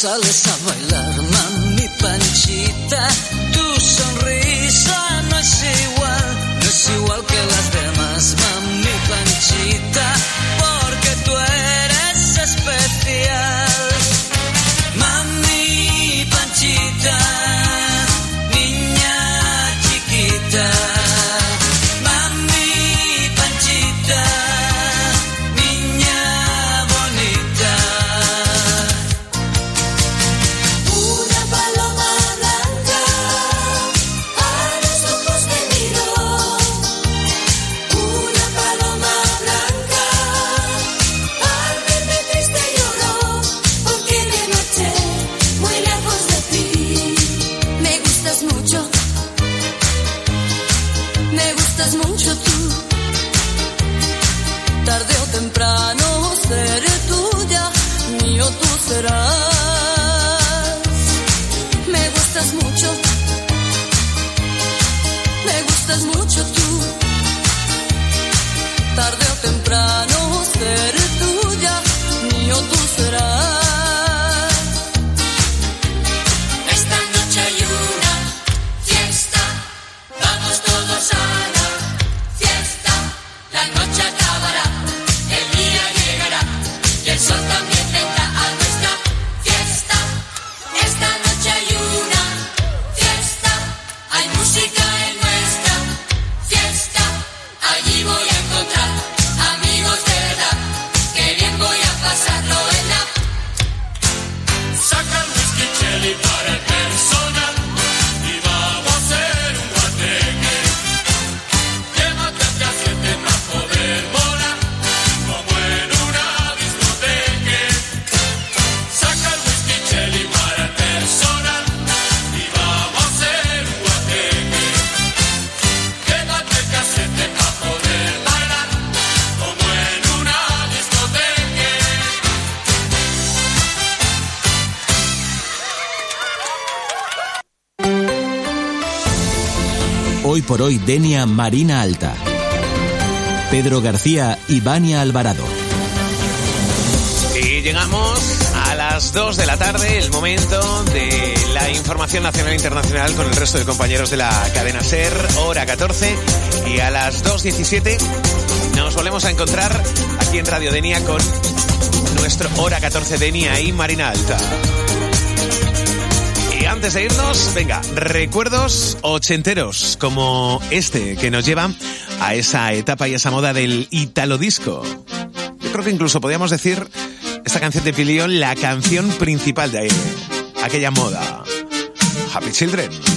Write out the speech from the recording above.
sales a bailar, mami Panchita, tu sonrisa no es igual que las demás, mami Panchita, porque tú eres especial. Mami Panchita, niña chiquita. Mami Panchita, niña bonita. Una paloma blanca a los ojos me miró. Una paloma blanca al verme triste lloró, porque me marché muy lejos de ti. Me gustas mucho tú. Tarde o temprano seré tuya, mío tú serás. Me gustas mucho tú. Tarde o temprano seré tuya, mío tú serás. Esta noche hay una fiesta, vamos todos a la fiesta. La noche acabará, el día llegará y el sol también vendrá a nuestra fiesta. Esta noche hay una fiesta, hay música en nuestra fiesta. Allí voy a encontrar amigos de verdad, que bien voy a pasarlo en la. Saca el whisky Chelly para el personal y vamos a hacer un guateque. Llévate a 7 para poder volar como en una discoteca. Saca el whisky Chelly para el personal y vamos a hacer un guateque. Llévate a 7 para poder bailar como en una discoteca. Hoy por hoy, Denia Marina Alta. Pedro García y Vania Alvarado. Y llegamos a las 2 de la tarde, el momento de la información nacional e internacional con el resto de compañeros de la cadena SER, hora 14, y a las 2:17 nos volvemos a encontrar aquí en Radio Denia con nuestro hora 14 Denia y Marina Alta. Y antes de irnos, venga, recuerdos ochenteros como este que nos lleva a esa etapa y esa moda del Italo Disco. Yo creo que incluso podríamos decir esta canción de Pilión la canción principal de ahí, aquella moda. Happy Children.